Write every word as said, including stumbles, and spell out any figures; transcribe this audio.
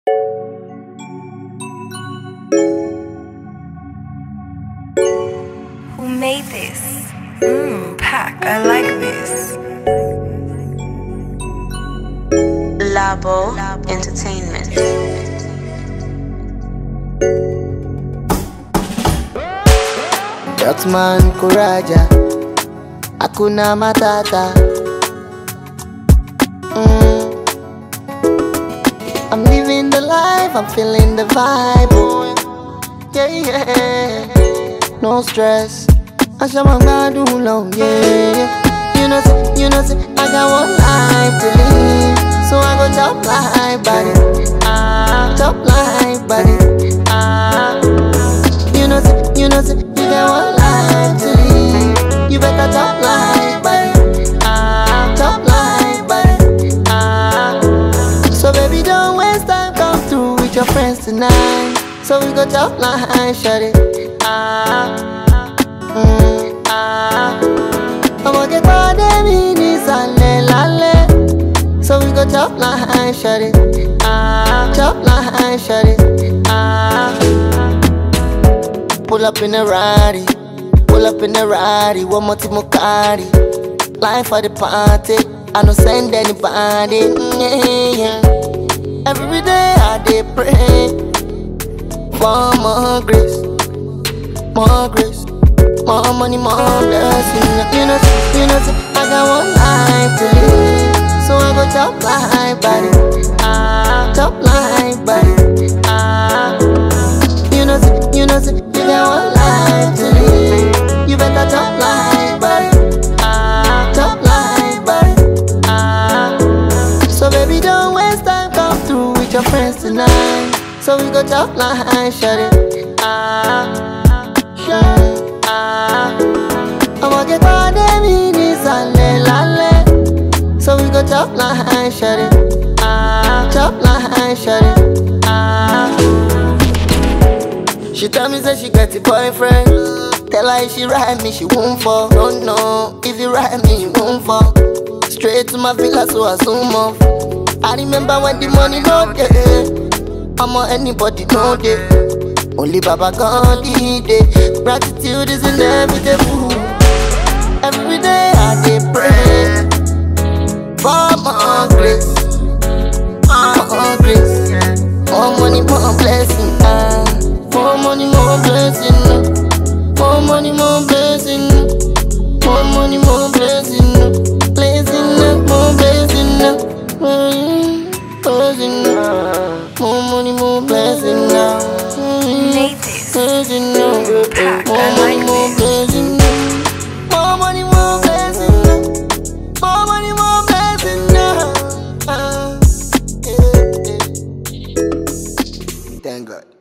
Who made this? Mmm, Pac, I like this. Labo Entertainment. Dotman Kuraja, Hakuna Matata. Mm. I'm living the life, I'm feeling the vibe. Oh, yeah, yeah. No stress. I shall my God do long, yeah. You know, say, you know, say, I got one life to live. So I go top life, buddy. Ah, top life, buddy. Ah, you know, say, you know, say, you got one life to live. You better top life, buddy. Ah, top life, buddy. Ah, so baby, don't waste time, come through with your friends tonight. So we go top line, shut it. Ah, mm, ah. I'ma get all them in this ale lale. So we go top line, shut it. Ah, top line, shut it. Ah, pull up in a Rari, pull up in a Rari. One more time, carry. Life for the party, I don't send anybody. Mm, yeah. Every day I dey pray for more grace, more grace, more money, more blessing. You know, you know, I got one life to live, so I go top life, buddy. Ah, top life, buddy. Ah, you know, you know, you got one life to live. You better top life, buddy. Ah, top life, buddy. Ah, so baby, don't waste time, come through with your friends tonight. So we go top line, shut it. Ah, shut it. Ah, I'ma get all them in this ale lale. So we go top line, shut it. Ah, top line, shut it. Ah, she tell me say she got a boyfriend. Tell her if she ride me, she won't fall. Don't know if you ride me, you won't fall. Straight to my villa, so I zoom off. I remember when the money no there. I'm on anybody know day. Only Baba God did it. Gratitude is inevitable. Every day I dey pray for more grace, more grace, more money, more blessing. Ah, more money, more blessing. More money, more blessing. More money, more blessing. Blessing, more blessing. Blessing. More money, more blessing now. Made this. Blessing now. Pac, More I money, like more this. blessing now. More money, more blessing now. More money, more blessing now. Ah, yeah, yeah. Thank God.